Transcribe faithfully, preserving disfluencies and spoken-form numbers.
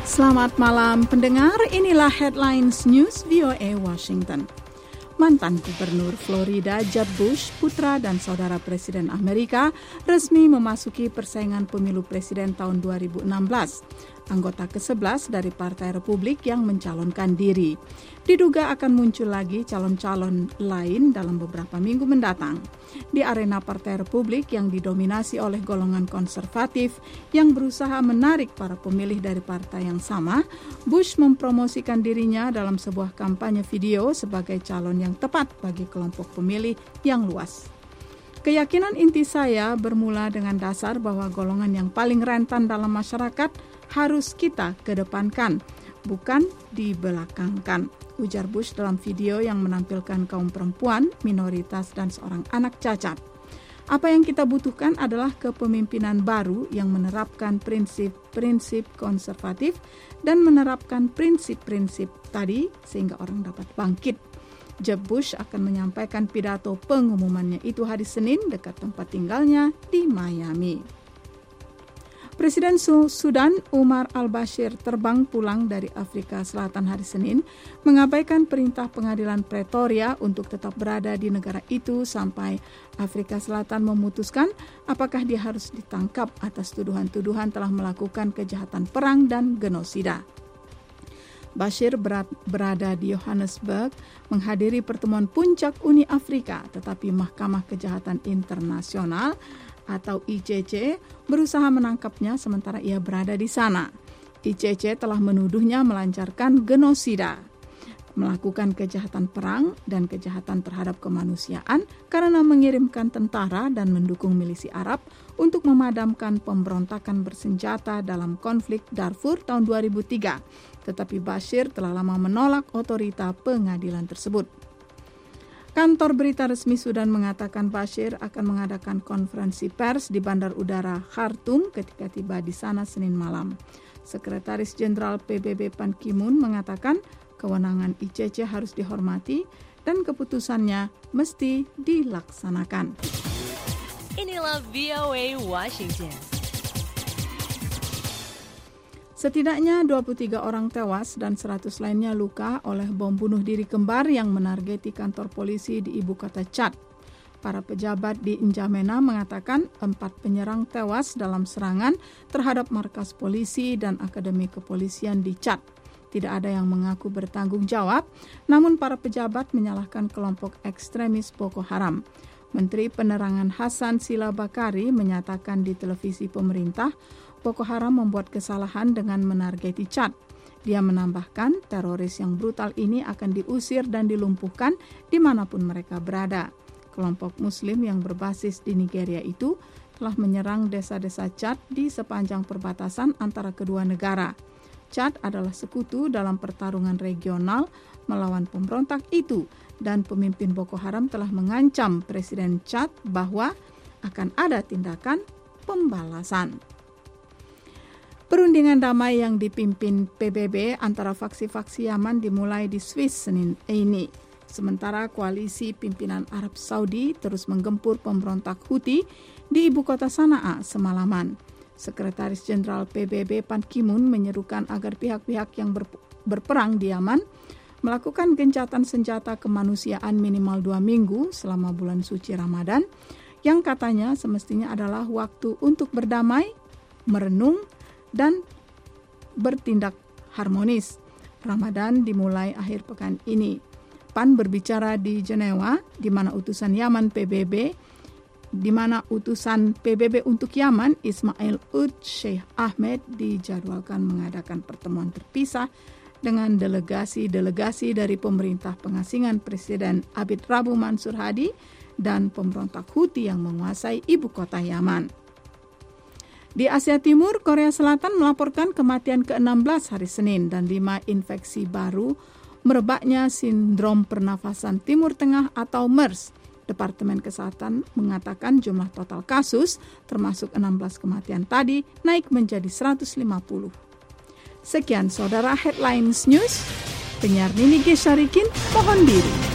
Selamat malam pendengar, inilah Headlines News V O A Washington. Mantan Gubernur Florida Jeb Bush, putra dan saudara Presiden Amerika, resmi memasuki persaingan pemilu presiden tahun dua ribu enam belas. Anggota kesebelas dari Partai Republik yang mencalonkan diri. Diduga akan muncul lagi calon-calon lain dalam beberapa minggu mendatang. Di arena Partai Republik yang didominasi oleh golongan konservatif yang berusaha menarik para pemilih dari partai yang sama, Bush mempromosikan dirinya dalam sebuah kampanye video sebagai calon yang tepat bagi kelompok pemilih yang luas. Keyakinan inti saya bermula dengan dasar bahwa golongan yang paling rentan dalam masyarakat harus kita kedepankan, bukan dibelakangkan, ujar Bush dalam video yang menampilkan kaum perempuan, minoritas, dan seorang anak cacat. Apa yang kita butuhkan adalah kepemimpinan baru yang menerapkan prinsip-prinsip konservatif dan menerapkan prinsip-prinsip tadi sehingga orang dapat bangkit. Jeb Bush akan menyampaikan pidato pengumumannya itu hari Senin dekat tempat tinggalnya di Miami. Presiden Sudan Umar al-Bashir terbang pulang dari Afrika Selatan hari Senin, mengabaikan perintah pengadilan Pretoria untuk tetap berada di negara itu sampai Afrika Selatan memutuskan apakah dia harus ditangkap atas tuduhan-tuduhan telah melakukan kejahatan perang dan genosida. Bashir berada di Johannesburg menghadiri pertemuan puncak Uni Afrika, tetapi Mahkamah Kejahatan Internasional atau I C C berusaha menangkapnya sementara ia berada di sana. I C C telah menuduhnya melancarkan genosida, melakukan kejahatan perang dan kejahatan terhadap kemanusiaan karena mengirimkan tentara dan mendukung milisi Arab untuk memadamkan pemberontakan bersenjata dalam konflik Darfur tahun dua ribu tiga. Tetapi Bashir telah lama menolak otorita pengadilan tersebut. Kantor berita resmi Sudan mengatakan Bashir akan mengadakan konferensi pers di Bandar Udara Khartoum ketika tiba di sana Senin malam. Sekretaris Jenderal P B B Ban Ki-moon mengatakan kewenangan I C C harus dihormati dan keputusannya mesti dilaksanakan. Inilah V O A Washington. Setidaknya dua puluh tiga orang tewas dan seratus lainnya luka oleh bom bunuh diri kembar yang menargeti kantor polisi di ibu kota Chad. Para pejabat di N'Djamena mengatakan empat penyerang tewas dalam serangan terhadap markas polisi dan akademi kepolisian di Chad. Tidak ada yang mengaku bertanggung jawab, namun para pejabat menyalahkan kelompok ekstremis Boko Haram. Menteri Penerangan Hassan Sila Bakari menyatakan di televisi pemerintah, Boko Haram membuat kesalahan dengan menargeti Chad. Dia menambahkan teroris yang brutal ini akan diusir dan dilumpuhkan dimanapun mereka berada. Kelompok Muslim yang berbasis di Nigeria itu telah menyerang desa-desa Chad di sepanjang perbatasan antara kedua negara. Chad adalah sekutu dalam pertarungan regional melawan pemberontak itu dan pemimpin Boko Haram telah mengancam Presiden Chad bahwa akan ada tindakan pembalasan. Perundingan damai yang dipimpin P B B antara faksi-faksi Yaman dimulai di Swiss Senin ini. Sementara koalisi pimpinan Arab Saudi terus menggempur pemberontak Houthi di ibu kota Sanaa semalaman. Sekretaris Jenderal P B B Ban Ki-moon menyerukan agar pihak-pihak yang ber- berperang di Yaman melakukan gencatan senjata kemanusiaan minimal dua minggu selama bulan suci Ramadan, yang katanya semestinya adalah waktu untuk berdamai, merenung, dan bertindak harmonis. Ramadan dimulai akhir pekan ini. P A N berbicara di Jenewa, di mana utusan Yaman P B B, di mana utusan P B B untuk Yaman Ismail Ud Sheikh Ahmed dijadwalkan mengadakan pertemuan terpisah dengan delegasi-delegasi dari pemerintah pengasingan Presiden Abid Rabu Mansur Hadi dan pemberontak Houthi yang menguasai ibu kota Yaman. Di Asia Timur, Korea Selatan melaporkan kematian ke enam belas hari Senin dan lima infeksi baru merebaknya sindrom pernafasan Timur Tengah atau MERS. Departemen Kesehatan mengatakan jumlah total kasus, termasuk enam belas kematian tadi, naik menjadi seratus lima puluh. Sekian Saudara Headlines News, penyiar Nini G. Syarikin mohon diri.